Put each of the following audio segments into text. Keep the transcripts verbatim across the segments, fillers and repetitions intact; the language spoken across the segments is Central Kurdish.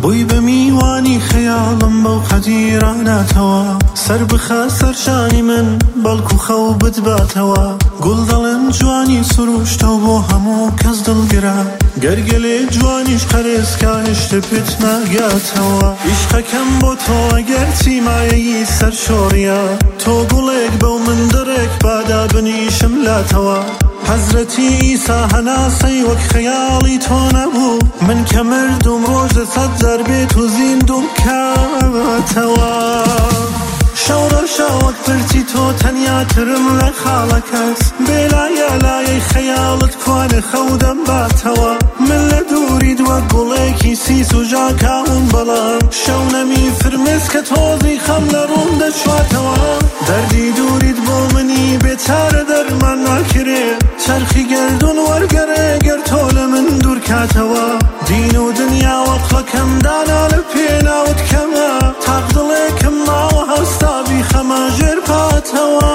بووی بە میوانی خەیاڵم بەو قەدیراناتەوە سەر بخە سەرشانی من بەڵکو خەو بتباتەوە گوڵ دەڵێن جوانی سروشتە بۆ هەموو کەس دڵگرە گەرگەلێ جوانیش قەرێزکا هێشتا پێت ناگاتەوە عیشقەکەم بۆ تۆ ئەگەر چیمایەی سەر شۆڕیە تۆ گوڵێک بەو من دڕێک بادا بنیشم لاتەوە حەزرەتی ئیسا هەناسەی وەک خەیاڵی تۆ نەبوو من کە مردوم ڕۆژە سەد جار بێت و زیندوم کاتەوە شەورە شاوەک پرچی تۆ تەنیاترم لە خاڵەکەس بێلایە لایەی خەیاڵت کوانە خەودەم باتەوە من لە دووریت وەک گوڵێکی سیس و ژاکاون بەڵام شەو نەمی فرمێس کە تۆزی خەم لە ڕوون دەچواتەوە دەردی دووریت بۆ منی بێچارە دەرمان ناکرێ چەرخی گەردون وەرگەرێ گەر تۆ لە من دوور کاتەوە دین و دنیا وەقڵەکەم دانا لە پێناوت کەمە تاق دڵێکم ماوە هەستا بیخەمە ژێر پاتەوە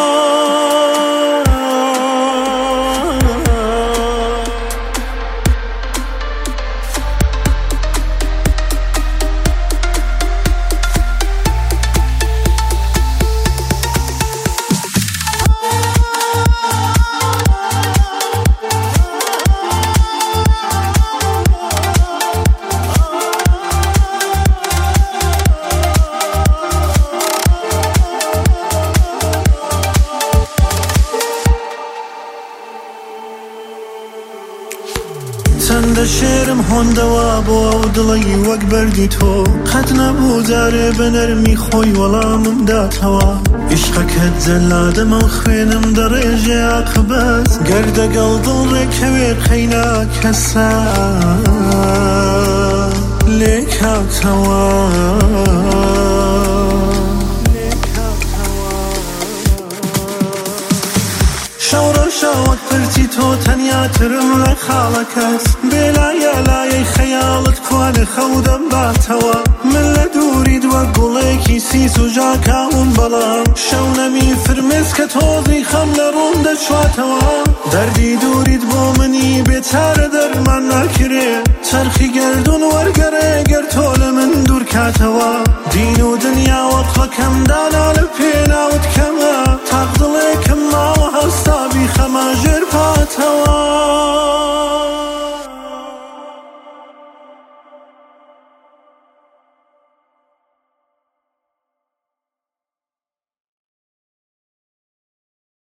چەندە شێرم هۆندەوە بۆ ئەو دڵی وەک بەردی تۆ قەت نەبوو جارێ بە نەرمی خۆی وەڵامم داتەوە عیشقەکەت جەلادەمە و خوێنم دەڕێژێ عاقبەت گەر دەگەڵ دڵ ڕێکەوێت خەینا کەسە لێ کاتەوە شەورە شاوەک پرچی تۆ تەنیاترم لە خاڵەکەس بێلایە لایەی خەیاڵت کوانە خەودەم باتەوە من لە دووریت وەک گوڵێکی سیس و ژاکاون بەڵام شەو نەمی فرمێس کە تۆزی خەم لە ڕوون دەچواتەوە دەردی دووریت بۆ منی بێچارە دەرمان ناکرێ چەرخی گەردون وەرگەرێ گەر تۆ لە من دوور کاتەوە دین و دنیا وەقڵەکەم دانا لە پێناوت کەمە تاق دڵێکم ماوە هەستا بیخەمە ژێر پاتەوە